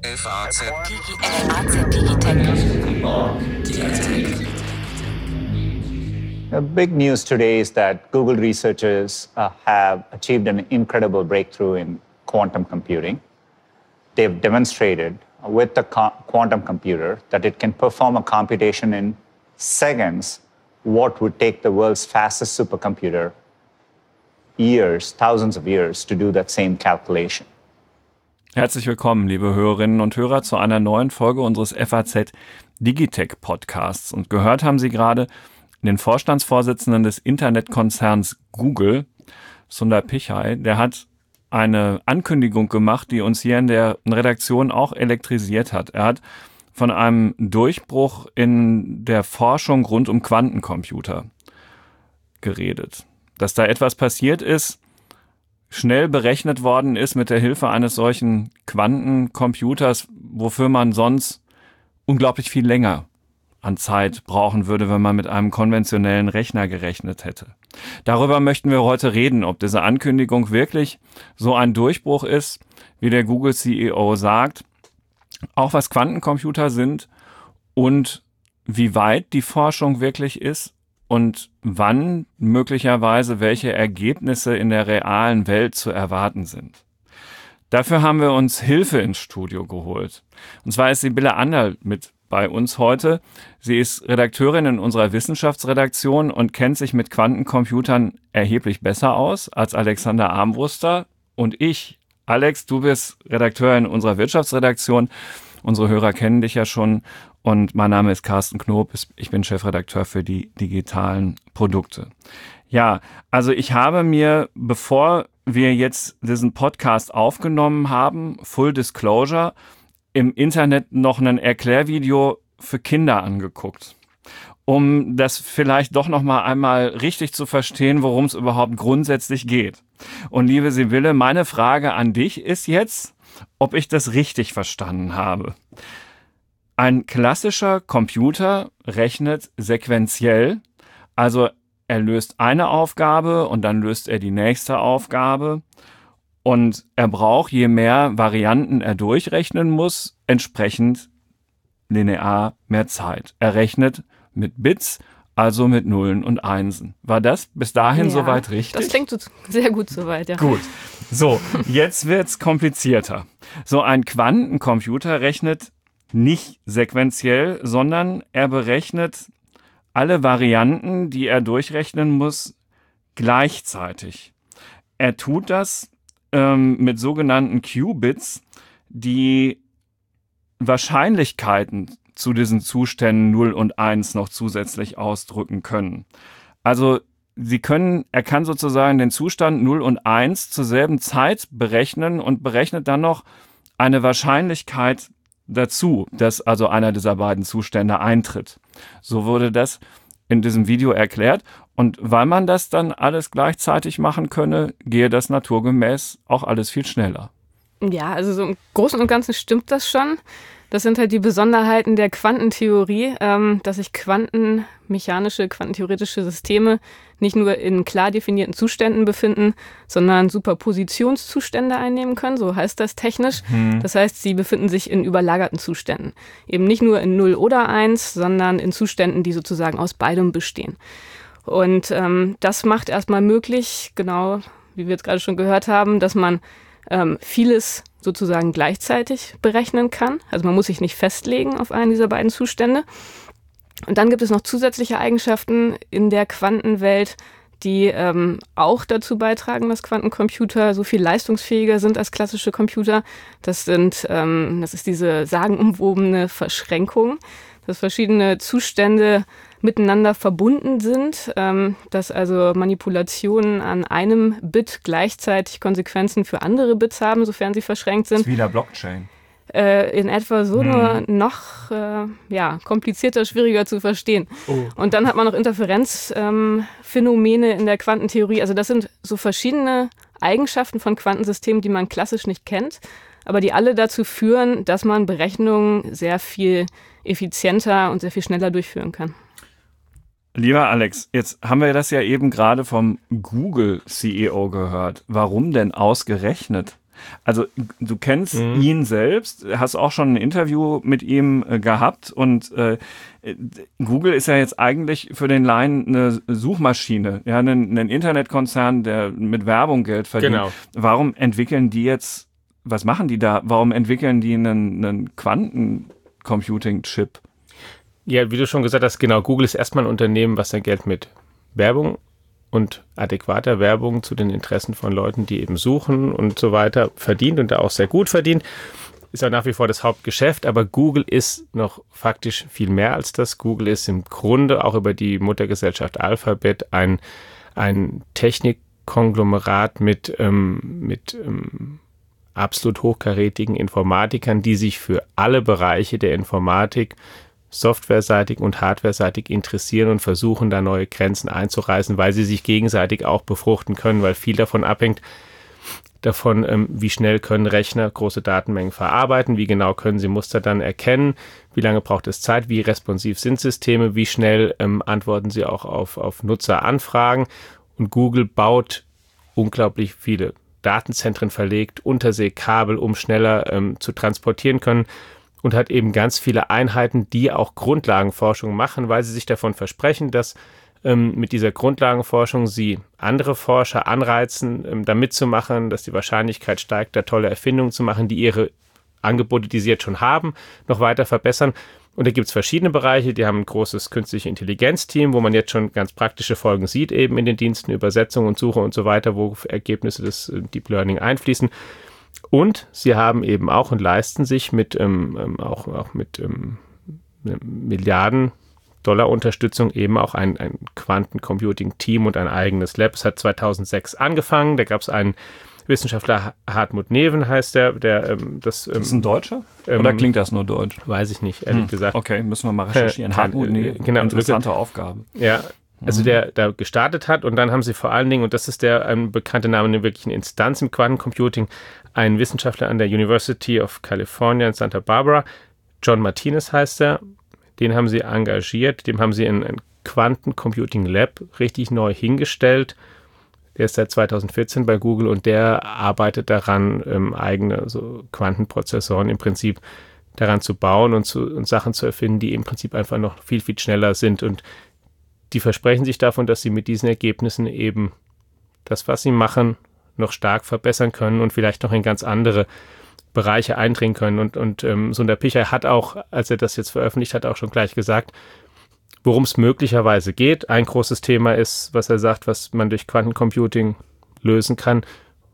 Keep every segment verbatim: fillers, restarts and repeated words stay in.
F A Z Digitech. The big news today is that Google researchers uh, have achieved an incredible breakthrough in quantum computing. They've demonstrated with the co- quantum computer that it can perform a computation in seconds what would take the world's fastest supercomputer years, thousands of years to do that same calculation. Herzlich willkommen, liebe Hörerinnen und Hörer, zu einer neuen Folge unseres F A Z Digitech Podcasts. Und gehört haben Sie gerade den Vorstandsvorsitzenden des Internetkonzerns Google, Sundar Pichai. Der hat eine Ankündigung gemacht, die uns hier in der Redaktion auch elektrisiert hat. Er hat von einem Durchbruch in der Forschung rund um Quantencomputer geredet. Dass da etwas passiert ist, schnell berechnet worden ist mit der Hilfe eines solchen Quantencomputers, wofür man sonst unglaublich viel länger an Zeit brauchen würde, wenn man mit einem konventionellen Rechner gerechnet hätte. Darüber möchten wir heute reden, ob diese Ankündigung wirklich so ein Durchbruch ist, wie der Google-C E O sagt, auch was Quantencomputer sind und wie weit die Forschung wirklich ist und wann möglicherweise welche Ergebnisse in der realen Welt zu erwarten sind. Dafür haben wir uns Hilfe ins Studio geholt. Und zwar ist Sibylle Anderl mit bei uns heute. Sie ist Redakteurin in unserer Wissenschaftsredaktion und kennt sich mit Quantencomputern erheblich besser aus als Alexander Armbruster und ich. Alex, du bist Redakteur in unserer Wirtschaftsredaktion. Unsere Hörer kennen dich ja schon. Und mein Name ist Carsten Knob. Ich bin Chefredakteur für die digitalen Produkte. Ja, also ich habe mir, bevor wir jetzt diesen Podcast aufgenommen haben, Full Disclosure, im Internet noch ein Erklärvideo für Kinder angeguckt, um das vielleicht doch noch mal einmal richtig zu verstehen, worum es überhaupt grundsätzlich geht. Und liebe Sibylle, meine Frage an dich ist jetzt, ob ich das richtig verstanden habe. Ein klassischer Computer rechnet sequenziell, also er löst eine Aufgabe und dann löst er die nächste Aufgabe und er braucht, je mehr Varianten er durchrechnen muss, entsprechend linear mehr Zeit. Er rechnet mit Bits, also mit Nullen und Einsen. War das bis dahin ja, soweit richtig? Das klingt sehr gut soweit, ja. Gut. So, jetzt wird's komplizierter. So ein Quantencomputer rechnet nicht sequenziell, sondern er berechnet alle Varianten, die er durchrechnen muss, gleichzeitig. Er tut das ähm, mit sogenannten Qubits, die Wahrscheinlichkeiten zu diesen Zuständen null und eins noch zusätzlich ausdrücken können. Also sie können, er kann sozusagen den Zustand null und eins zur selben Zeit berechnen und berechnet dann noch eine Wahrscheinlichkeit dazu, dass also einer dieser beiden Zustände eintritt. So wurde das in diesem Video erklärt. Und weil man das dann alles gleichzeitig machen könne, gehe das naturgemäß auch alles viel schneller. Ja, also so im Großen und Ganzen stimmt das schon. Das sind halt die Besonderheiten der Quantentheorie, ähm, dass sich quantenmechanische, quantentheoretische Systeme nicht nur in klar definierten Zuständen befinden, sondern Superpositionszustände einnehmen können, so heißt das technisch. Hm. Das heißt, sie befinden sich in überlagerten Zuständen. Eben nicht nur in null oder eins, sondern in Zuständen, die sozusagen aus beidem bestehen. Und ähm, das macht erstmal möglich, genau wie wir jetzt gerade schon gehört haben, dass man ähm, vieles sozusagen gleichzeitig berechnen kann. Also man muss sich nicht festlegen auf einen dieser beiden Zustände. Und dann gibt es noch zusätzliche Eigenschaften in der Quantenwelt, die ähm, auch dazu beitragen, dass Quantencomputer so viel leistungsfähiger sind als klassische Computer. Das sind, ähm, das ist diese sagenumwobene Verschränkung, dass verschiedene Zustände miteinander verbunden sind, ähm, dass also Manipulationen an einem Bit gleichzeitig Konsequenzen für andere Bits haben, sofern sie verschränkt sind. Das ist wie der Blockchain. Äh, in etwa so, hm. nur noch äh, ja, komplizierter, schwieriger zu verstehen. Oh. Und dann hat man noch Interferenzphänomene ähm, in der Quantentheorie. Also das sind so verschiedene Eigenschaften von Quantensystemen, die man klassisch nicht kennt, aber die alle dazu führen, dass man Berechnungen sehr viel effizienter und sehr viel schneller durchführen kann. Lieber Alex, jetzt haben wir das ja eben gerade vom Google-C E O gehört. Warum denn ausgerechnet Also du kennst mhm. ihn selbst, hast auch schon ein Interview mit ihm äh, gehabt und äh, Google ist ja jetzt eigentlich für den Laien eine Suchmaschine, ja, ein, ein Internetkonzern, der mit Werbung Geld verdient. Genau. Warum entwickeln die jetzt, was machen die da? Warum entwickeln die einen, einen Quantencomputing-Chip? Ja, wie du schon gesagt hast, genau, Google ist erstmal ein Unternehmen, was sein Geld mit Werbung und adäquater Werbung zu den Interessen von Leuten, die eben suchen und so weiter, verdient und da auch sehr gut verdient. Ist auch nach wie vor das Hauptgeschäft, aber Google ist noch faktisch viel mehr als das. Google ist im Grunde auch über die Muttergesellschaft Alphabet ein, ein Technikkonglomerat mit, ähm, mit ähm, absolut hochkarätigen Informatikern, die sich für alle Bereiche der Informatik softwareseitig und hardwareseitig interessieren und versuchen, da neue Grenzen einzureißen, weil sie sich gegenseitig auch befruchten können, weil viel davon abhängt, davon, ähm, wie schnell können Rechner große Datenmengen verarbeiten, wie genau können sie Muster dann erkennen, wie lange braucht es Zeit, wie responsiv sind Systeme, wie schnell ähm, antworten sie auch auf, auf Nutzeranfragen. Und Google baut unglaublich viele Datenzentren verlegt, Unterseekabel, um schneller ähm, zu transportieren können. Und hat eben ganz viele Einheiten, die auch Grundlagenforschung machen, weil sie sich davon versprechen, dass ähm, mit dieser Grundlagenforschung sie andere Forscher anreizen, ähm, da mitzumachen, dass die Wahrscheinlichkeit steigt, da tolle Erfindungen zu machen, die ihre Angebote, die sie jetzt schon haben, noch weiter verbessern. Und da gibt es verschiedene Bereiche, die haben ein großes künstliche Intelligenz-Team, wo man jetzt schon ganz praktische Folgen sieht, eben in den Diensten, Übersetzung und Suche und so weiter, wo Ergebnisse des äh, Deep Learning einfließen. Und sie haben eben auch und leisten sich mit ähm, auch, auch mit ähm, Milliarden Dollar Unterstützung eben auch ein, ein Quantencomputing-Team und ein eigenes Lab. Es hat zweitausendsechs angefangen, da gab es einen Wissenschaftler, Hartmut Neven heißt der. der ähm, das, ähm, ist das ein Deutscher? Ähm, Oder klingt das nur deutsch? Weiß ich nicht, ehrlich hm. gesagt. Okay, müssen wir mal recherchieren. Äh, Hartmut äh, Neven, genau, interessante Lücke. Aufgabe. Ja, also der da gestartet hat und dann haben sie vor allen Dingen, und das ist der ähm, bekannte Name, eine wirkliche Instanz im Quantencomputing, einen Wissenschaftler an der University of California in Santa Barbara, John Martinez heißt er, den haben sie engagiert, dem haben sie ein, ein Quantencomputing Lab richtig neu hingestellt. Der ist seit zweitausendvierzehn bei Google und der arbeitet daran, ähm, eigene so Quantenprozessoren im Prinzip daran zu bauen und, zu, und Sachen zu erfinden, die im Prinzip einfach noch viel, viel schneller sind. Und die versprechen sich davon, dass sie mit diesen Ergebnissen eben das, was sie machen, noch stark verbessern können und vielleicht noch in ganz andere Bereiche eindringen können. Und, und ähm, Sundar Pichai hat auch, als er das jetzt veröffentlicht hat, auch schon gleich gesagt, worum es möglicherweise geht. Ein großes Thema ist, was er sagt, was man durch Quantencomputing lösen kann.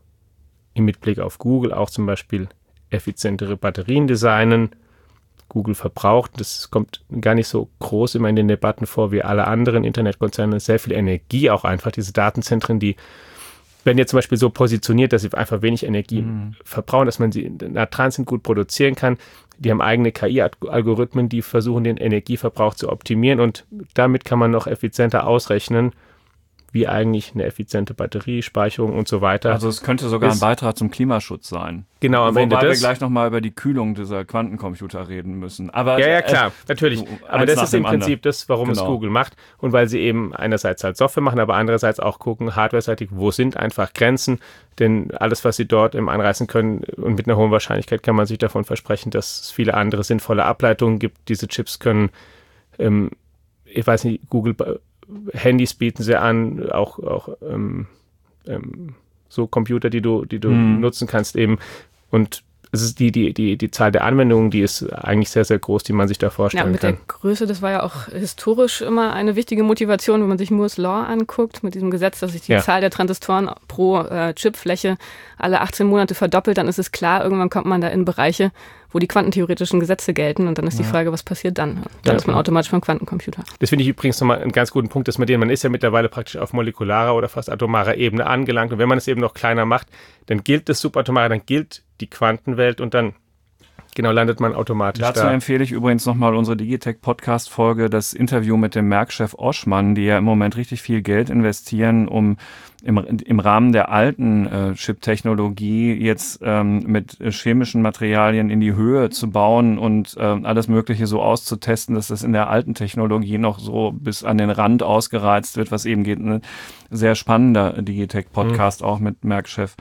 Im Mitblick auf Google auch zum Beispiel effizientere Batterien designen. Google verbraucht, das kommt gar nicht so groß immer in den Debatten vor wie alle anderen Internetkonzerne, sehr viel Energie auch einfach. Diese Datenzentren, die werden jetzt zum Beispiel so positioniert, dass sie einfach wenig Energie mhm. verbrauchen, dass man sie nah dran sind, gut produzieren kann. Die haben eigene K I-Algorithmen, die versuchen, den Energieverbrauch zu optimieren und damit kann man noch effizienter ausrechnen, wie eigentlich eine effiziente Batteriespeicherung und so weiter. Also es könnte sogar ein Beitrag zum Klimaschutz sein. Genau, am Wobei Ende das. Wobei wir gleich nochmal über die Kühlung dieser Quantencomputer reden müssen. Aber ja, ja, klar, äh, natürlich. Aber das ist im Prinzip anderen. das, warum genau. es Google macht. Und weil sie eben einerseits halt Software machen, aber andererseits auch gucken, hardwareseitig, wo sind einfach Grenzen. Denn alles, was sie dort eben anreißen können und mit einer hohen Wahrscheinlichkeit kann man sich davon versprechen, dass es viele andere sinnvolle Ableitungen gibt. Diese Chips können, ähm, ich weiß nicht, Google Handys bieten sie an, auch, auch ähm, ähm, so Computer, die du, die du hm. nutzen kannst eben. Und es ist die, die, die, die Zahl der Anwendungen, die ist eigentlich sehr, sehr groß, die man sich da vorstellen ja, mit kann. Der Größe, das war ja auch historisch immer eine wichtige Motivation, wenn man sich Moore's Law anguckt, mit diesem Gesetz, dass sich die ja. Zahl der Transistoren pro äh, Chipfläche alle achtzehn Monate verdoppelt, dann ist es klar, irgendwann kommt man da in Bereiche, wo die quantentheoretischen Gesetze gelten und dann ist ja. die Frage, was passiert dann? Dann ja. ist man automatisch beim Quantencomputer. Das finde ich übrigens nochmal einen ganz guten Punkt, dass man den, man ist ja mittlerweile praktisch auf molekularer oder fast atomarer Ebene angelangt und wenn man es eben noch kleiner macht, dann gilt das Subatomare, dann gilt die Quantenwelt und dann genau landet man automatisch Dazu da. Dazu empfehle ich übrigens nochmal unsere Digitech-Podcast-Folge, das Interview mit dem Merck-Chef Oschmann, die ja im Moment richtig viel Geld investieren, um im, im Rahmen der alten äh, Chip-Technologie jetzt ähm, mit chemischen Materialien in die Höhe zu bauen und äh, alles Mögliche so auszutesten, dass das in der alten Technologie noch so bis an den Rand ausgereizt wird, was eben geht. Ein sehr spannender Digitech-Podcast mhm. auch mit Merck-Chef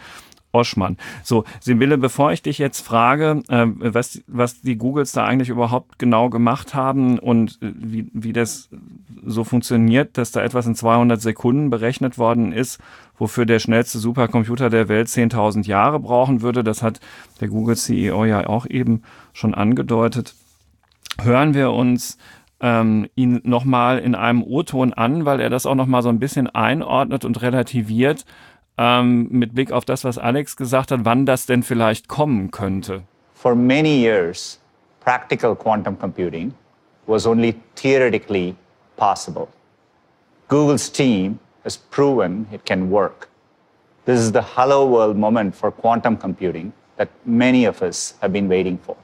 Oschmann. So, Sibylle, bevor ich dich jetzt frage, äh, was, was die Googles da eigentlich überhaupt genau gemacht haben und äh, wie, wie das so funktioniert, dass da etwas in zweihundert Sekunden berechnet worden ist, wofür der schnellste Supercomputer der Welt zehntausend Jahre brauchen würde, das hat der Google-C E O ja auch eben schon angedeutet, hören wir uns ähm, ihn nochmal in einem O-Ton an, weil er das auch nochmal so ein bisschen einordnet und relativiert, mit Blick auf das, was Alex gesagt hat, wann das denn vielleicht kommen könnte. For many years, practical quantum computing was only theoretically possible. Google's team has proven it can work. This is the hello world moment for quantum computing that many of us have been waiting for.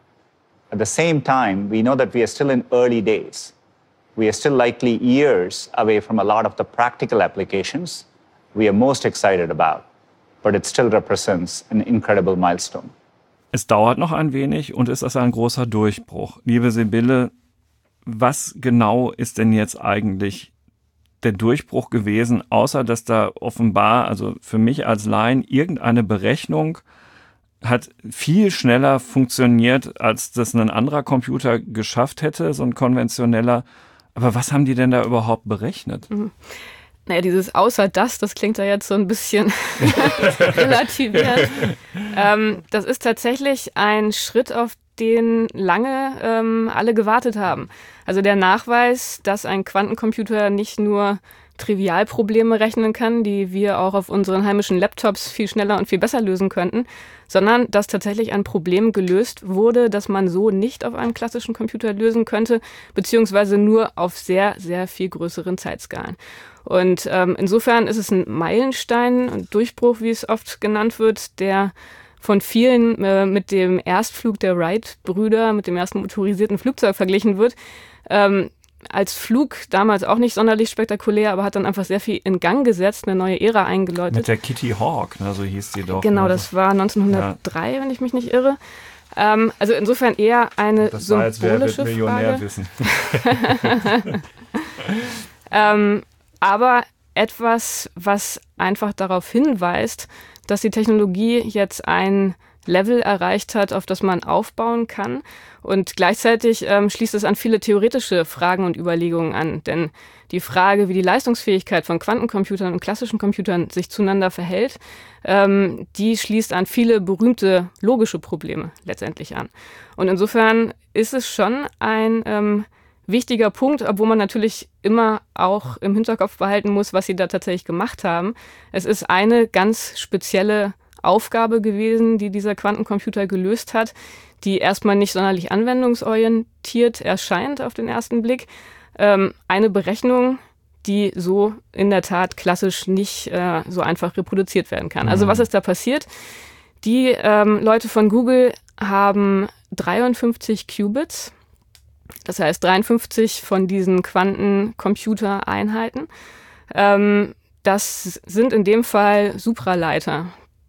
At the same time, we know that we are still in early days. We are still likely years away from a lot of the practical applications we are most excited about, but it still represents an incredible milestone. Es dauert noch ein wenig und es ist ein großer Durchbruch. Liebe Sibylle, was genau ist denn jetzt eigentlich der Durchbruch gewesen, außer dass da offenbar, also für mich als Laien, irgendeine Berechnung hat viel schneller funktioniert, als das ein anderer Computer geschafft hätte, so ein konventioneller. Aber was haben die denn da überhaupt berechnet? Mhm. Naja, dieses außer das, das klingt ja jetzt so ein bisschen relativiert. Ähm, das ist tatsächlich ein Schritt, auf den lange ähm, alle gewartet haben. Also der Nachweis, dass ein Quantencomputer nicht nur Trivialprobleme rechnen kann, die wir auch auf unseren heimischen Laptops viel schneller und viel besser lösen könnten, sondern dass tatsächlich ein Problem gelöst wurde, das man so nicht auf einem klassischen Computer lösen könnte, beziehungsweise nur auf sehr, sehr viel größeren Zeitskalen. Und ähm, insofern ist es ein Meilenstein, ein Durchbruch, wie es oft genannt wird, der von vielen äh, mit dem Erstflug der Wright-Brüder, mit dem ersten motorisierten Flugzeug verglichen wird. Ähm, als Flug damals auch nicht sonderlich spektakulär, aber hat dann einfach sehr viel in Gang gesetzt, eine neue Ära eingeläutet. Mit der Kitty Hawk, ne, so hieß die doch. Genau, ne? das war neunzehnhundertdrei, ja. Wenn ich mich nicht irre. Ähm, also insofern eher eine das war, symbolische als wer wird Millionär Frage. Wissen. ähm, aber etwas, was einfach darauf hinweist, dass die Technologie jetzt ein Level erreicht hat, auf das man aufbauen kann. Und gleichzeitig ähm, schließt es an viele theoretische Fragen und Überlegungen an. Denn die Frage, wie die Leistungsfähigkeit von Quantencomputern und klassischen Computern sich zueinander verhält, ähm, die schließt an viele berühmte logische Probleme letztendlich an. Und insofern ist es schon ein ähm, wichtiger Punkt, obwohl man natürlich immer auch im Hinterkopf behalten muss, was sie da tatsächlich gemacht haben. Es ist eine ganz spezielle Aufgabe gewesen, die dieser Quantencomputer gelöst hat, die erstmal nicht sonderlich anwendungsorientiert erscheint auf den ersten Blick. Ähm, eine Berechnung, die so in der Tat klassisch nicht äh, so einfach reproduziert werden kann. Also was ist da passiert? Die ähm, Leute von Google haben dreiundfünfzig Qubits, das heißt dreiundfünfzig von diesen Quantencomputereinheiten. Ähm, das sind in dem Fall Supraleiter.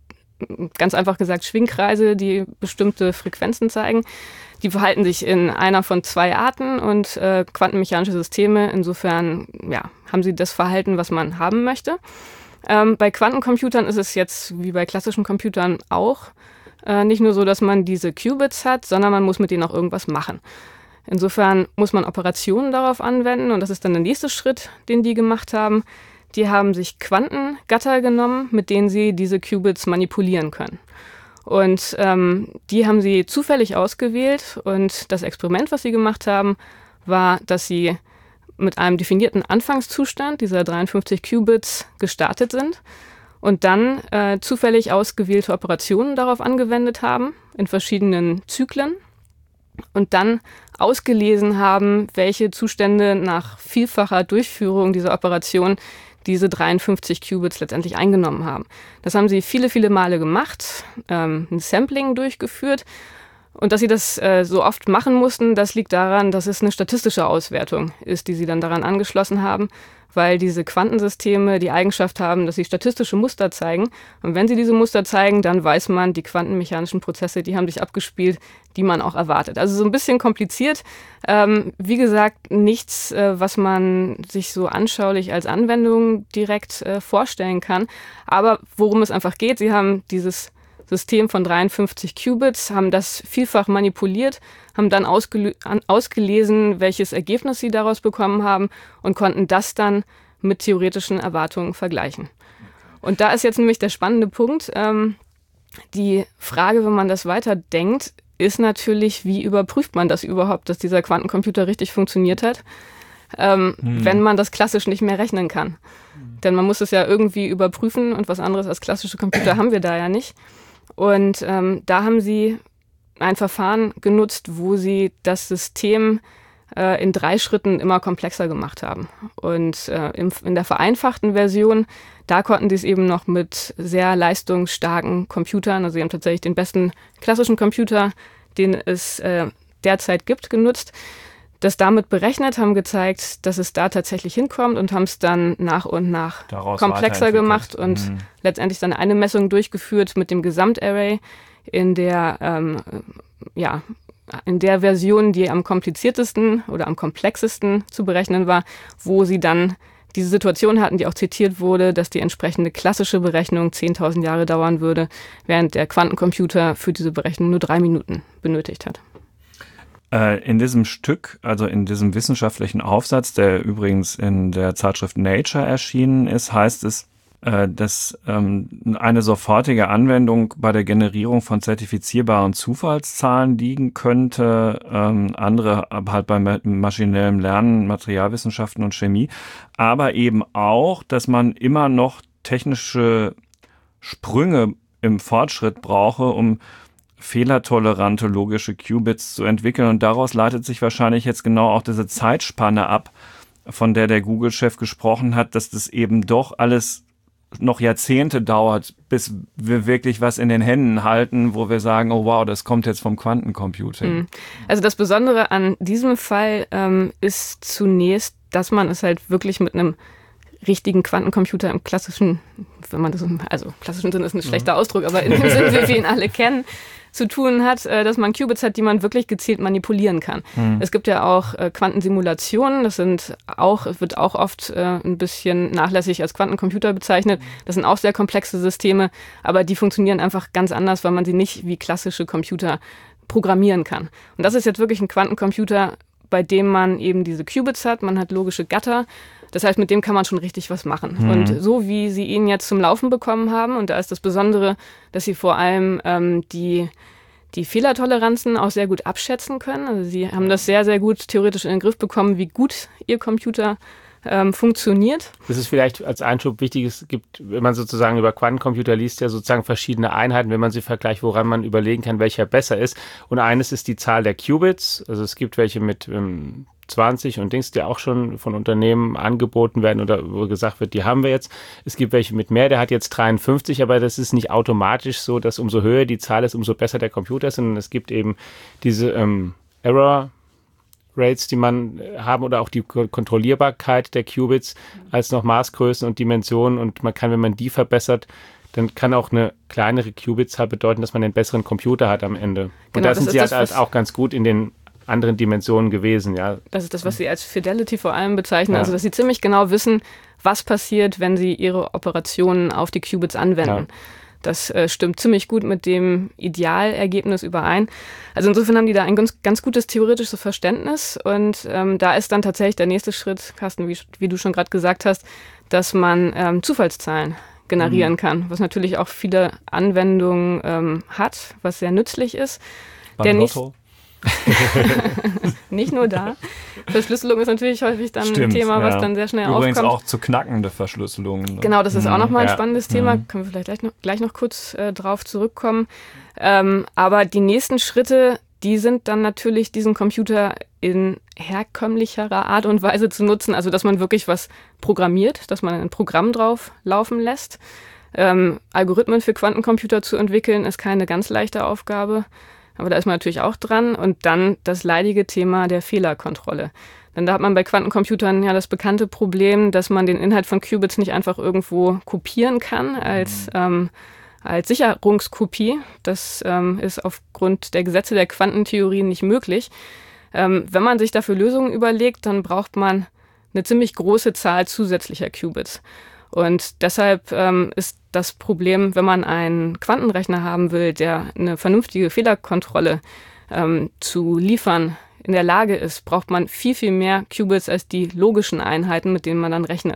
Ganz einfach gesagt Schwingkreise, die bestimmte Frequenzen zeigen. Die verhalten sich in einer von zwei Arten und äh, quantenmechanische Systeme, insofern ja, haben sie das Verhalten, was man haben möchte. Ähm, bei Quantencomputern ist es jetzt wie bei klassischen Computern auch äh, nicht nur so, dass man diese Qubits hat, sondern man muss mit denen auch irgendwas machen. Insofern muss man Operationen darauf anwenden und das ist dann der nächste Schritt, den die gemacht haben. Die haben sich Quantengatter genommen, mit denen sie diese Qubits manipulieren können. Und ähm, die haben sie zufällig ausgewählt und das Experiment, was sie gemacht haben, war, dass sie mit einem definierten Anfangszustand dieser dreiundfünfzig Qubits gestartet sind und dann äh, zufällig ausgewählte Operationen darauf angewendet haben, in verschiedenen Zyklen und dann ausgelesen haben, welche Zustände nach vielfacher Durchführung dieser Operation diese dreiundfünfzig Qubits letztendlich eingenommen haben. Das haben sie viele, viele Male gemacht, ähm, ein Sampling durchgeführt. Und dass sie das äh, so oft machen mussten, das liegt daran, dass es eine statistische Auswertung ist, die sie dann daran angeschlossen haben, weil diese Quantensysteme die Eigenschaft haben, dass sie statistische Muster zeigen. Und wenn sie diese Muster zeigen, dann weiß man, die quantenmechanischen Prozesse, die haben sich abgespielt, die man auch erwartet. Also so ein bisschen kompliziert. Ähm, wie gesagt, nichts, äh, was man sich so anschaulich als Anwendung direkt äh, vorstellen kann. Aber worum es einfach geht, sie haben dieses System von dreiundfünfzig Qubits, haben das vielfach manipuliert, haben dann ausgel- an, ausgelesen, welches Ergebnis sie daraus bekommen haben und konnten das dann mit theoretischen Erwartungen vergleichen. Und da ist jetzt nämlich der spannende Punkt. Ähm, die Frage, wenn man das weiterdenkt, ist natürlich, wie überprüft man das überhaupt, dass dieser Quantencomputer richtig funktioniert hat, ähm, hm. wenn man das klassisch nicht mehr rechnen kann. Denn man muss es ja irgendwie überprüfen und was anderes als klassische Computer haben wir da ja nicht. Und ähm, da haben sie ein Verfahren genutzt, wo sie das System äh, in drei Schritten immer komplexer gemacht haben. Und äh, im, in der vereinfachten Version, da konnten sie es eben noch mit sehr leistungsstarken Computern, also sie haben tatsächlich den besten klassischen Computer, den es äh, derzeit gibt, genutzt. Das damit berechnet, haben gezeigt, dass es da tatsächlich hinkommt und haben es dann nach und nach Daraus komplexer gemacht und mhm. letztendlich dann eine Messung durchgeführt mit dem Gesamtarray in der, ähm, ja, in der Version, die am kompliziertesten oder am komplexesten zu berechnen war, wo sie dann diese Situation hatten, die auch zitiert wurde, dass die entsprechende klassische Berechnung zehntausend Jahre dauern würde, während der Quantencomputer für diese Berechnung nur drei Minuten benötigt hat. In diesem Stück, also in diesem wissenschaftlichen Aufsatz, der übrigens in der Zeitschrift Nature erschienen ist, heißt es, dass eine sofortige Anwendung bei der Generierung von zertifizierbaren Zufallszahlen liegen könnte, andere halt bei maschinellem Lernen, Materialwissenschaften und Chemie, aber eben auch, dass man immer noch technische Sprünge im Fortschritt brauche, um fehlertolerante logische Qubits zu entwickeln. Und daraus leitet sich wahrscheinlich jetzt genau auch diese Zeitspanne ab, von der der Google-Chef gesprochen hat, dass das eben doch alles noch Jahrzehnte dauert, bis wir wirklich was in den Händen halten, wo wir sagen, oh wow, das kommt jetzt vom Quantencomputing. Also das Besondere an diesem Fall ähm, ist zunächst, dass man es halt wirklich mit einem richtigen Quantencomputer im klassischen, wenn man das, also klassischen Sinn ist ein schlechter Ausdruck, aber in dem Sinn, wie wir ihn alle kennen, zu tun hat, dass man Qubits hat, die man wirklich gezielt manipulieren kann. Mhm. Es gibt ja auch äh, Quantensimulationen, das sind auch, wird auch oft äh, ein bisschen nachlässig als Quantencomputer bezeichnet. Das sind auch sehr komplexe Systeme, aber die funktionieren einfach ganz anders, weil man sie nicht wie klassische Computer programmieren kann. Und das ist jetzt wirklich ein Quantencomputer, bei dem man eben diese Qubits hat, man hat logische Gatter. Das heißt, mit dem kann man schon richtig was machen. Mhm. Und so wie sie ihn jetzt zum Laufen bekommen haben, und da ist das Besondere, dass sie vor allem ähm, die, die Fehlertoleranzen auch sehr gut abschätzen können. Also sie haben das sehr, sehr gut theoretisch in den Griff bekommen, wie gut ihr Computer ähm, funktioniert. Das ist vielleicht als Einschub wichtig, es gibt, wenn man sozusagen über Quantencomputer liest, ja sozusagen verschiedene Einheiten, wenn man sie vergleicht, woran man überlegen kann, welcher besser ist. Und eines ist die Zahl der Qubits. Also es gibt welche mit ähm, zwanzig und Dings, die auch schon von Unternehmen angeboten werden oder wo gesagt wird, die haben wir jetzt. Es gibt welche mit mehr, der hat jetzt dreiundfünfzig, aber das ist nicht automatisch so, dass umso höher die Zahl ist, umso besser der Computer ist, sondern es gibt eben diese ähm, Error Rates, die man haben oder auch die Kontrollierbarkeit der Qubits als noch Maßgrößen und Dimensionen und man kann, wenn man die verbessert, dann kann auch eine kleinere Qubitzahl bedeuten, dass man einen besseren Computer hat am Ende. Und genau, da sind sie halt das, auch ganz gut in den anderen Dimensionen gewesen, ja. Das ist das, was sie als Fidelity vor allem bezeichnen, ja. Also dass sie ziemlich genau wissen, was passiert, wenn sie ihre Operationen auf die Qubits anwenden. Ja. Das äh, stimmt ziemlich gut mit dem Idealergebnis überein. Also insofern haben die da ein ganz, ganz gutes theoretisches Verständnis und ähm, da ist dann tatsächlich der nächste Schritt, Carsten, wie, wie du schon gerade gesagt hast, dass man ähm, Zufallszahlen generieren mhm. kann, was natürlich auch viele Anwendungen ähm, hat, was sehr nützlich ist. Beim der Lotto? Nicht, nicht nur da. Verschlüsselung ist natürlich häufig dann Stimmt, ein Thema, ja. was dann sehr schnell Übrigens aufkommt. Übrigens auch zu knackende Verschlüsselungen. Genau, das ist mhm. auch nochmal ein ja. spannendes Thema. Mhm. Können wir vielleicht gleich noch, gleich noch kurz äh, drauf zurückkommen. Ähm, aber die nächsten Schritte, die sind dann natürlich, diesen Computer in herkömmlicherer Art und Weise zu nutzen. Also, dass man wirklich was programmiert, dass man ein Programm drauf laufen lässt. Ähm, Algorithmen für Quantencomputer zu entwickeln, ist keine ganz leichte Aufgabe. Aber da ist man natürlich auch dran. Und dann das leidige Thema der Fehlerkontrolle. Denn da hat man bei Quantencomputern ja das bekannte Problem, dass man den Inhalt von Qubits nicht einfach irgendwo kopieren kann als, mhm. ähm, als Sicherungskopie. Das ähm, ist aufgrund der Gesetze der Quantentheorie nicht möglich. Ähm, wenn man sich dafür Lösungen überlegt, dann braucht man eine ziemlich große Zahl zusätzlicher Qubits. Und deshalb ähm, ist das Problem, wenn man einen Quantenrechner haben will, der eine vernünftige Fehlerkontrolle ähm, zu liefern in der Lage ist, braucht man viel, viel mehr Qubits als die logischen Einheiten, mit denen man dann rechnet.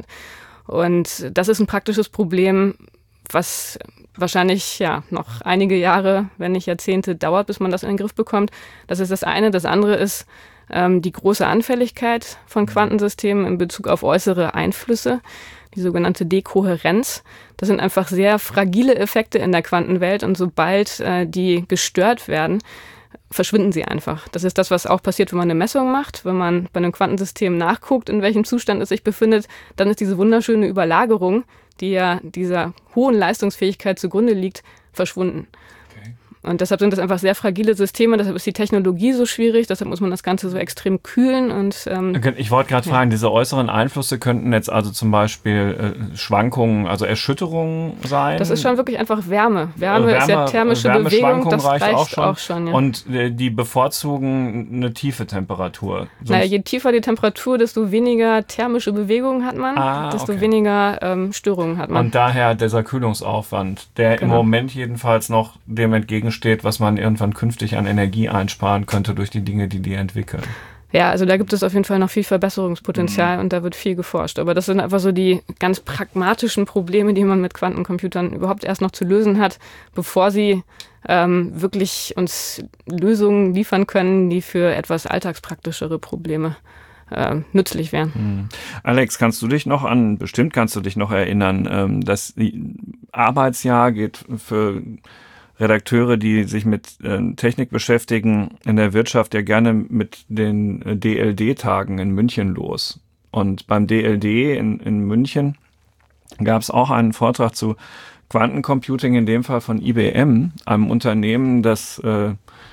Und das ist ein praktisches Problem, was wahrscheinlich ja noch einige Jahre, wenn nicht Jahrzehnte dauert, bis man das in den Griff bekommt. Das ist das eine. Das andere ist ähm, die große Anfälligkeit von Quantensystemen in Bezug auf äußere Einflüsse, die sogenannte Dekohärenz. Das sind einfach sehr fragile Effekte in der Quantenwelt und sobald äh, die gestört werden, verschwinden sie einfach. Das ist das, was auch passiert, wenn man eine Messung macht. Wenn man bei einem Quantensystem nachguckt, in welchem Zustand es sich befindet, dann ist diese wunderschöne Überlagerung, die ja dieser hohen Leistungsfähigkeit zugrunde liegt, verschwunden. Und deshalb sind das einfach sehr fragile Systeme, deshalb ist die Technologie so schwierig, deshalb muss man das Ganze so extrem kühlen. Und ähm, ich wollte gerade ja. fragen, diese äußeren Einflüsse könnten jetzt also zum Beispiel äh, Schwankungen, also Erschütterungen sein? Das ist schon wirklich einfach Wärme. Wärme, Wärme ist ja thermische Bewegung, das reicht, reicht auch schon. Auch schon ja. Und äh, die bevorzugen eine tiefe Temperatur? Naja, je tiefer die Temperatur, desto weniger thermische Bewegung hat man, ah, desto okay. weniger ähm, Störungen hat man. Und daher dieser Kühlungsaufwand, der genau. im Moment jedenfalls noch dem entgegensteht, steht, was man irgendwann künftig an Energie einsparen könnte durch die Dinge, die die entwickeln. Ja, also da gibt es auf jeden Fall noch viel Verbesserungspotenzial mhm. und da wird viel geforscht. Aber das sind einfach so die ganz pragmatischen Probleme, die man mit Quantencomputern überhaupt erst noch zu lösen hat, bevor sie ähm, wirklich uns Lösungen liefern können, die für etwas alltagspraktischere Probleme äh, nützlich wären. Mhm. Alex, kannst du dich noch an, bestimmt kannst du dich noch erinnern, ähm, das Arbeitsjahr geht für Redakteure, die sich mit äh, Technik beschäftigen, in der Wirtschaft ja gerne mit den äh, D L D-Tagen in München los. Und beim D L D in, in München gab es auch einen Vortrag zu Quantencomputing, in dem Fall von I B M, einem Unternehmen, das äh,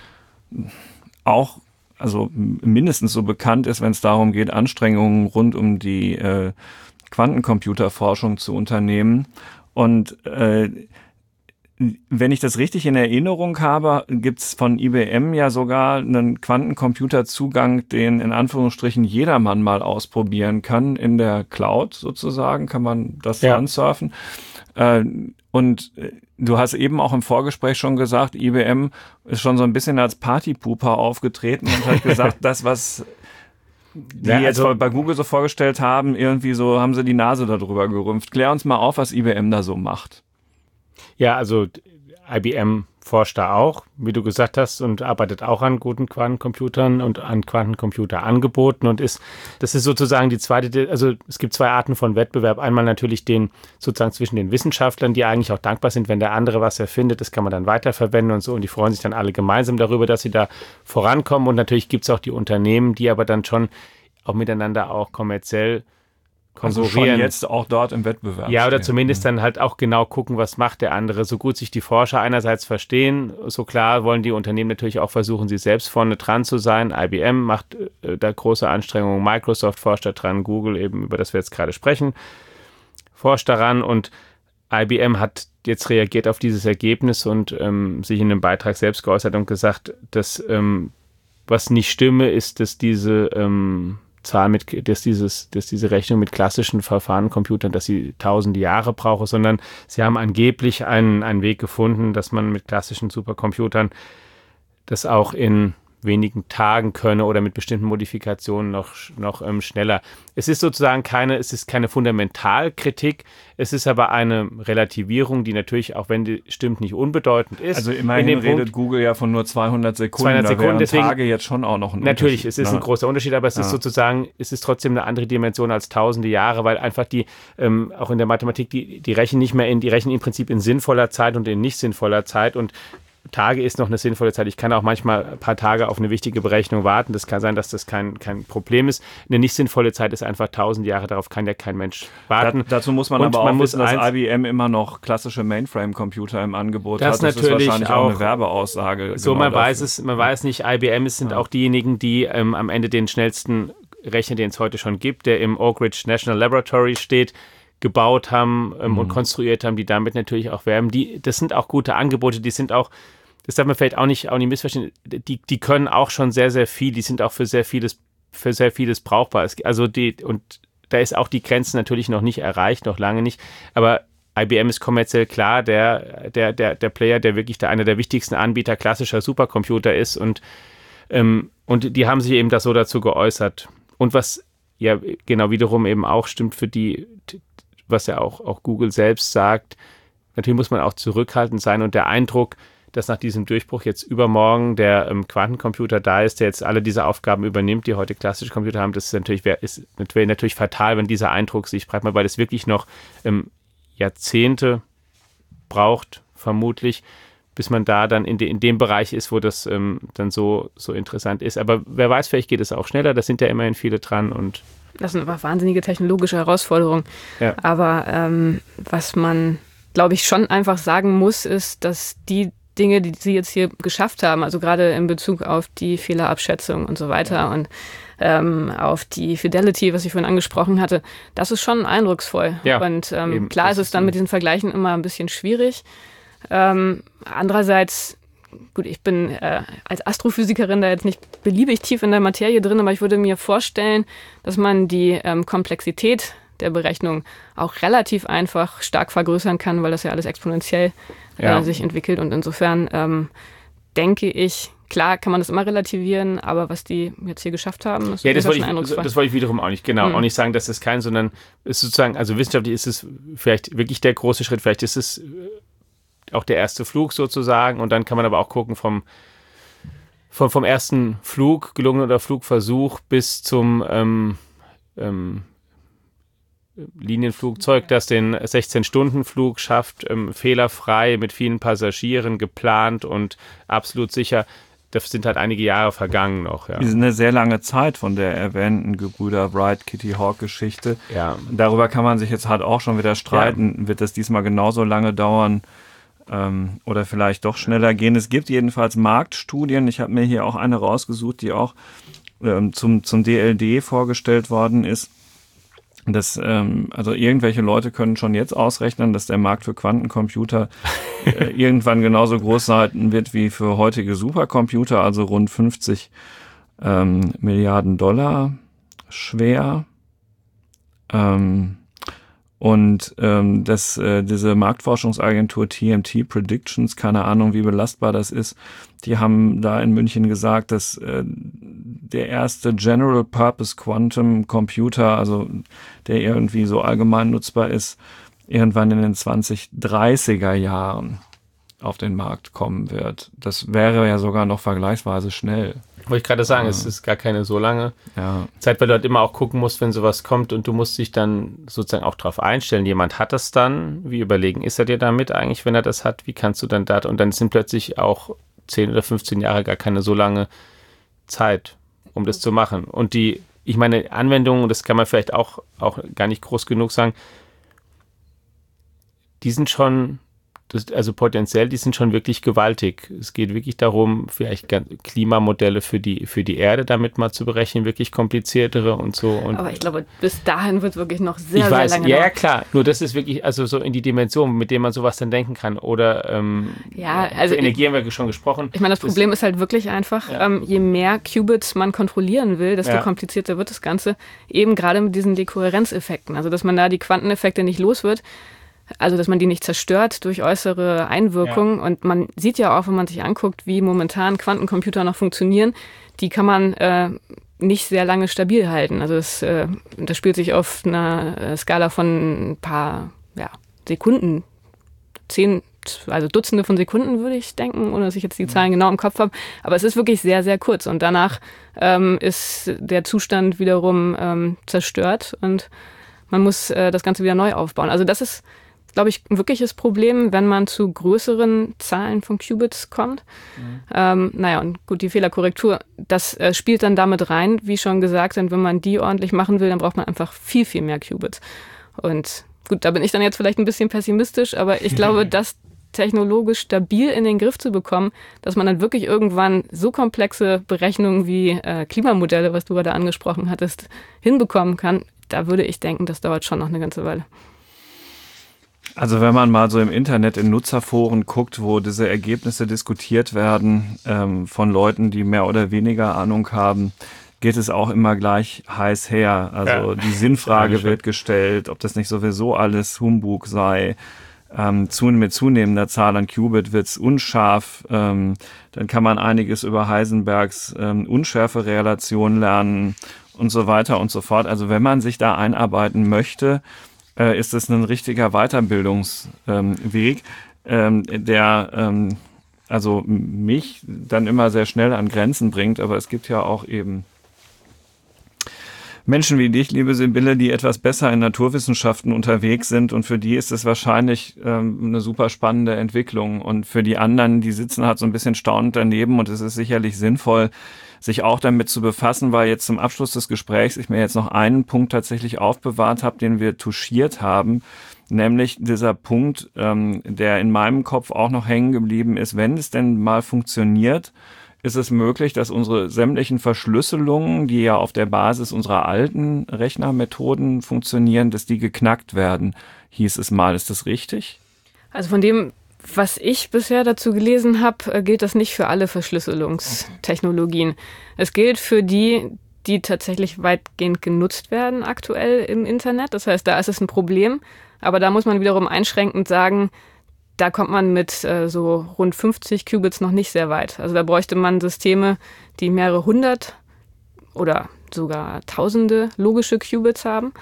auch also mindestens so bekannt ist, wenn es darum geht, Anstrengungen rund um die äh, Quantencomputerforschung zu unternehmen. Und äh, wenn ich das richtig in Erinnerung habe, gibt es von I B M ja sogar einen Quantencomputerzugang, den in Anführungsstrichen jedermann mal ausprobieren kann. In der Cloud sozusagen kann man das ja. ansurfen. Und du hast eben auch im Vorgespräch schon gesagt, I B M ist schon so ein bisschen als Partypooper aufgetreten und hat gesagt, das, was die ja, also jetzt bei Google so vorgestellt haben, irgendwie so haben sie die Nase darüber gerümpft. Klär uns mal auf, was I B M da so macht. Ja, also I B M forscht da auch, wie du gesagt hast, und arbeitet auch an guten Quantencomputern und an Quantencomputerangeboten und ist, das ist sozusagen die zweite, also es gibt zwei Arten von Wettbewerb. Einmal natürlich den sozusagen zwischen den Wissenschaftlern, die eigentlich auch dankbar sind, wenn der andere was erfindet, das kann man dann weiterverwenden und so und die freuen sich dann alle gemeinsam darüber, dass sie da vorankommen und natürlich gibt es auch die Unternehmen, die aber dann schon auch miteinander auch kommerziell Also schon jetzt auch dort im Wettbewerb. Ja, oder zumindest dann halt auch genau gucken, was macht der andere. So gut sich die Forscher einerseits verstehen, so klar wollen die Unternehmen natürlich auch versuchen, sie selbst vorne dran zu sein. I B M macht äh, da große Anstrengungen, Microsoft forscht da dran, Google eben, über das wir jetzt gerade sprechen, forscht daran und I B M hat jetzt reagiert auf dieses Ergebnis und ähm, sich in einem Beitrag selbst geäußert und gesagt, dass ähm, was nicht stimme, ist, dass diese ähm, Zahl mit, dass dieses, dass diese Rechnung mit klassischen Verfahrencomputern, dass sie tausende Jahre brauche, sondern sie haben angeblich einen, einen Weg gefunden, dass man mit klassischen Supercomputern das auch in wenigen Tagen könne oder mit bestimmten Modifikationen noch, noch ähm, schneller. Es ist sozusagen keine, es ist keine Fundamentalkritik, es ist aber eine Relativierung, die natürlich, auch wenn die stimmt, nicht unbedeutend ist. Also immerhin in dem redet Punkt, Google ja von nur zweihundert Sekunden, zweihundert Sekunden, da deswegen, Tage jetzt schon auch noch ein natürlich, es ist ja. ein großer Unterschied, aber es ja. ist sozusagen, es ist trotzdem eine andere Dimension als tausende Jahre, weil einfach die, ähm, auch in der Mathematik, die, die rechnen nicht mehr in, die rechnen im Prinzip in sinnvoller Zeit und in nicht sinnvoller Zeit und Tage ist noch eine sinnvolle Zeit. Ich kann auch manchmal ein paar Tage auf eine wichtige Berechnung warten. Das kann sein, dass das kein, kein Problem ist. Eine nicht sinnvolle Zeit ist einfach tausend Jahre. Darauf kann ja kein Mensch warten. Da, dazu muss man und aber man auch wissen, dass I B M immer noch klassische Mainframe-Computer im Angebot das hat. Das natürlich ist wahrscheinlich auch, auch eine Werbeaussage. So, genau man dafür. weiß es, man weiß nicht. I B M sind ja. auch diejenigen, die ähm, am Ende den schnellsten Rechner, den es heute schon gibt, der im Oak Ridge National Laboratory steht, gebaut haben ähm, mhm. und konstruiert haben, die damit natürlich auch werben. Die, das sind auch gute Angebote, die sind auch, das darf man vielleicht auch nicht, auch nicht missverstehen, die, die können auch schon sehr, sehr viel, die sind auch für sehr vieles, für sehr vieles brauchbar. Es, also die, und da ist auch die Grenze natürlich noch nicht erreicht, noch lange nicht, aber I B M ist kommerziell klar der, der, der, der Player, der wirklich der, einer der wichtigsten Anbieter klassischer Supercomputer ist und, ähm, und die haben sich eben das so dazu geäußert. Und was ja genau wiederum eben auch stimmt für die, was ja auch, auch Google selbst sagt, natürlich muss man auch zurückhaltend sein und der Eindruck, dass nach diesem Durchbruch jetzt übermorgen der ähm, Quantencomputer da ist, der jetzt alle diese Aufgaben übernimmt, die heute klassische Computer haben, das ist natürlich, wär, ist, wäre natürlich fatal, wenn dieser Eindruck sich breit macht, weil das wirklich noch ähm, Jahrzehnte braucht, vermutlich, bis man da dann in, de, in dem Bereich ist, wo das ähm, dann so, so interessant ist. Aber wer weiß, vielleicht geht es auch schneller, da sind ja immerhin viele dran. Und das sind aber wahnsinnige technologische Herausforderungen. Ja. Aber ähm, was man, glaube ich, schon einfach sagen muss, ist, dass die Dinge, die sie jetzt hier geschafft haben, also gerade in Bezug auf die Fehlerabschätzung und so weiter ja. und ähm, auf die Fidelity, was ich vorhin angesprochen hatte, das ist schon eindrucksvoll. Ja, und ähm, klar ist es dann mit diesen Vergleichen immer ein bisschen schwierig. Ähm, andererseits, gut, ich bin äh, als Astrophysikerin da jetzt nicht beliebig tief in der Materie drin, aber ich würde mir vorstellen, dass man die ähm, Komplexität der Berechnung auch relativ einfach stark vergrößern kann, weil das ja alles exponentiell ja. äh, sich entwickelt und insofern ähm, denke ich, klar kann man das immer relativieren, aber was die jetzt hier geschafft haben, ist ja, das schon ich, eindrucksvoll. Das wollte ich wiederum auch nicht, genau, hm. auch nicht sagen, dass das kein, sondern ist sozusagen, also wissenschaftlich ist es vielleicht wirklich der große Schritt, vielleicht ist es auch der erste Flug sozusagen und dann kann man aber auch gucken vom, vom, vom ersten Flug, gelungenen oder Flugversuch bis zum ähm, ähm, Linienflugzeug, das den sechzehn-Stunden-Flug schafft, ähm, fehlerfrei, mit vielen Passagieren, geplant und absolut sicher. Das sind halt einige Jahre vergangen noch. Ja. Das ist eine sehr lange Zeit von der erwähnten Gebrüder Wright-Kitty-Hawk-Geschichte. Ja. Darüber kann man sich jetzt halt auch schon wieder streiten. Ja. Wird das diesmal genauso lange dauern ähm, oder vielleicht doch schneller gehen? Es gibt jedenfalls Marktstudien. Ich habe mir hier auch eine rausgesucht, die auch ähm, zum, zum D L D vorgestellt worden ist. Das, ähm, also irgendwelche Leute können schon jetzt ausrechnen, dass der Markt für Quantencomputer äh, irgendwann genauso groß sein wird wie für heutige Supercomputer, also rund fünfzig ähm, Milliarden Dollar schwer. Ähm, und ähm, das, äh, diese Marktforschungsagentur T M T Predictions, keine Ahnung, wie belastbar das ist, die haben da in München gesagt, dass äh, der erste General Purpose Quantum Computer, also der irgendwie so allgemein nutzbar ist, irgendwann in den zwanzig dreißiger Jahren auf den Markt kommen wird. Das wäre ja sogar noch vergleichsweise schnell. Wollte ich gerade sagen, ja. Es ist gar keine so lange ja. Zeit, weil du halt immer auch gucken musst, wenn sowas kommt und du musst dich dann sozusagen auch drauf einstellen. Jemand hat das dann, wie überlegen ist er dir damit eigentlich, wenn er das hat, wie kannst du dann da, und dann sind plötzlich auch zehn oder fünfzehn Jahre gar keine so lange Zeit, um das zu machen. Und die, ich meine, Anwendungen, das kann man vielleicht auch, auch gar nicht groß genug sagen, die sind schon, das, also potenziell, die sind schon wirklich gewaltig. Es geht wirklich darum, vielleicht Klimamodelle für die, für die Erde damit mal zu berechnen, wirklich kompliziertere und so. Und aber ich glaube, bis dahin wird wirklich noch sehr, ich weiß, sehr lange ja, dauern. Ja, klar. Nur das ist wirklich, also so in die Dimension, mit der man sowas dann denken kann. Oder ähm, ja, also Energie ich, haben wir schon gesprochen. Ich meine, das, das Problem ist halt wirklich einfach, ja. ähm, je mehr Qubits man kontrollieren will, desto ja. komplizierter wird das Ganze. Eben gerade mit diesen Dekohärenzeffekten. Also, dass man da die Quanteneffekte nicht los wird. Also, dass man die nicht zerstört durch äußere Einwirkungen. Ja. Und man sieht ja auch, wenn man sich anguckt, wie momentan Quantencomputer noch funktionieren, die kann man äh, nicht sehr lange stabil halten. Also, das, äh, das spielt sich auf einer Skala von ein paar ja, Sekunden, zehn, also Dutzende von Sekunden, würde ich denken, ohne dass ich jetzt die Zahlen genau im Kopf habe. Aber es ist wirklich sehr, sehr kurz. Und danach ähm, ist der Zustand wiederum ähm, zerstört und man muss äh, das Ganze wieder neu aufbauen. Also, das ist, glaube ich, ein wirkliches Problem, wenn man zu größeren Zahlen von Qubits kommt. Mhm. Ähm, naja, und gut, die Fehlerkorrektur, das äh, spielt dann damit rein, wie schon gesagt, und wenn man die ordentlich machen will, dann braucht man einfach viel, viel mehr Qubits. Und gut, da bin ich dann jetzt vielleicht ein bisschen pessimistisch, aber ich glaube, dass technologisch stabil in den Griff zu bekommen, dass man dann wirklich irgendwann so komplexe Berechnungen wie äh, Klimamodelle, was du gerade angesprochen hattest, hinbekommen kann, da würde ich denken, das dauert schon noch eine ganze Weile. Also wenn man mal so im Internet in Nutzerforen guckt, wo diese Ergebnisse diskutiert werden ähm, von Leuten, die mehr oder weniger Ahnung haben, geht es auch immer gleich heiß her. Also ja. Die Sinnfrage wird gestellt, ob das nicht sowieso alles Humbug sei. Ähm, zu, mit zunehmender Zahl an Qubit wird es unscharf. Ähm, dann kann man einiges über Heisenbergs ähm, Unschärferelation lernen und so weiter und so fort. Also wenn man sich da einarbeiten möchte, äh, ist es ein richtiger Weiterbildungsweg, ähm, der ähm, also mich dann immer sehr schnell an Grenzen bringt. Aber es gibt ja auch eben Menschen wie dich, liebe Sibylle, die etwas besser in Naturwissenschaften unterwegs sind und für die ist es wahrscheinlich ähm, eine super spannende Entwicklung und für die anderen, die sitzen halt so ein bisschen staunend daneben und es ist sicherlich sinnvoll, sich auch damit zu befassen, weil jetzt zum Abschluss des Gesprächs ich mir jetzt noch einen Punkt tatsächlich aufbewahrt habe, den wir touchiert haben, nämlich dieser Punkt, ähm, der in meinem Kopf auch noch hängen geblieben ist, wenn es denn mal funktioniert, ist es möglich, dass unsere sämtlichen Verschlüsselungen, die ja auf der Basis unserer alten Rechnermethoden funktionieren, dass die geknackt werden, hieß es mal. Ist das richtig? Also von dem, was ich bisher dazu gelesen habe, gilt das nicht für alle Verschlüsselungstechnologien. Okay. Es gilt für die, die tatsächlich weitgehend genutzt werden aktuell im Internet. Das heißt, da ist es ein Problem. Aber da muss man wiederum einschränkend sagen, da kommt man mit äh, so rund fünfzig Qubits noch nicht sehr weit. Also da bräuchte man Systeme, die mehrere hundert oder sogar tausende logische Qubits haben.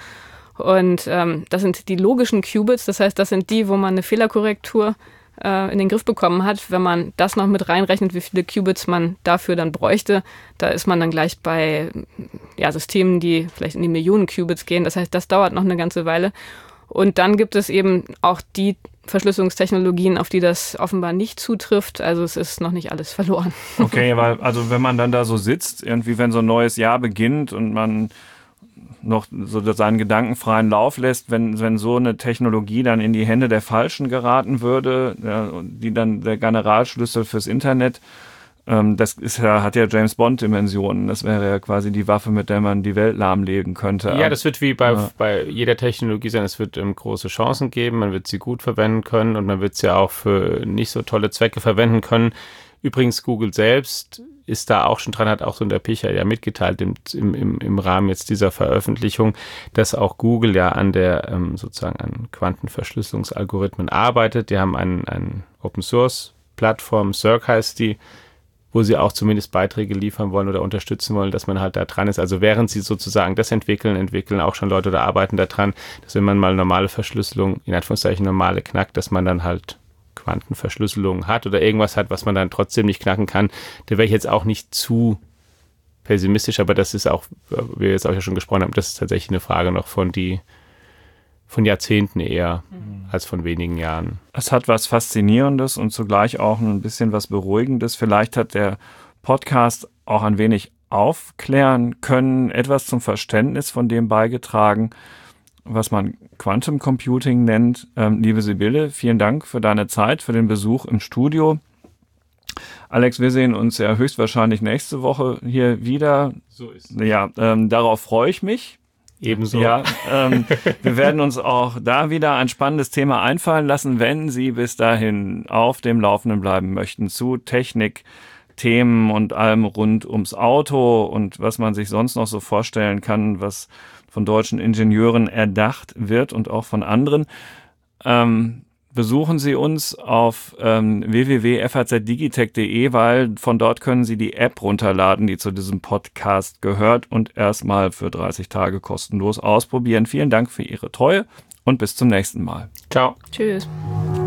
Und ähm, das sind die logischen Qubits, das heißt, das sind die, wo man eine Fehlerkorrektur äh, in den Griff bekommen hat. Wenn man das noch mit reinrechnet, wie viele Qubits man dafür dann bräuchte, da ist man dann gleich bei ja, Systemen, die vielleicht in die Millionen Qubits gehen. Das heißt, das dauert noch eine ganze Weile. Und dann gibt es eben auch die Verschlüsselungstechnologien, auf die das offenbar nicht zutrifft. Also es ist noch nicht alles verloren. Okay, weil also wenn man dann da so sitzt, irgendwie wenn so ein neues Jahr beginnt und man noch so seinen gedankenfreien Lauf lässt, wenn, wenn so eine Technologie dann in die Hände der Falschen geraten würde, ja, die dann der Generalschlüssel fürs Internet, ähm, das ist ja, hat ja James Bond-Dimensionen. Das wäre ja quasi die Waffe, mit der man die Welt lahmlegen könnte. Ja, das wird wie bei, ja. bei jeder Technologie sein. Es wird ähm, große Chancen geben, man wird sie gut verwenden können und man wird sie auch für nicht so tolle Zwecke verwenden können. Übrigens, Google selbst ist da auch schon dran, hat auch so in der Picher ja mitgeteilt im, im, im Rahmen jetzt dieser Veröffentlichung, dass auch Google ja an der ähm, sozusagen an Quantenverschlüsselungsalgorithmen arbeitet. Die haben einen, einen Open-Source-Plattform, Cirque heißt die, wo sie auch zumindest Beiträge liefern wollen oder unterstützen wollen, dass man halt da dran ist. Also während sie sozusagen das entwickeln, entwickeln auch schon Leute oder arbeiten da dran, dass wenn man mal normale Verschlüsselung, in Anführungszeichen normale knackt, dass man dann halt Quantenverschlüsselung hat oder irgendwas hat, was man dann trotzdem nicht knacken kann. Da wäre ich jetzt auch nicht zu pessimistisch, aber das ist auch, wie wir jetzt auch ja schon gesprochen haben, das ist tatsächlich eine Frage noch von die von Jahrzehnten eher mhm. als von wenigen Jahren. Es hat was Faszinierendes und zugleich auch ein bisschen was Beruhigendes. Vielleicht hat der Podcast auch ein wenig aufklären können, etwas zum Verständnis von dem beigetragen, was man Quantum Computing nennt. Ähm, liebe Sibylle, vielen Dank für deine Zeit, für den Besuch im Studio. Alex, wir sehen uns ja höchstwahrscheinlich nächste Woche hier wieder. So ist es. Ja, ähm, darauf freue ich mich. Ebenso. Ja, ähm, wir werden uns auch da wieder ein spannendes Thema einfallen lassen, wenn Sie bis dahin auf dem Laufenden bleiben möchten zu Technik, Themen und allem rund ums Auto und was man sich sonst noch so vorstellen kann, was von deutschen Ingenieuren erdacht wird und auch von anderen. Ähm, besuchen Sie uns auf ähm, w w w punkt f a z digitech punkt d e, weil von dort können Sie die App runterladen, die zu diesem Podcast gehört und erstmal für dreißig Tage kostenlos ausprobieren. Vielen Dank für Ihre Treue und bis zum nächsten Mal. Ciao. Tschüss.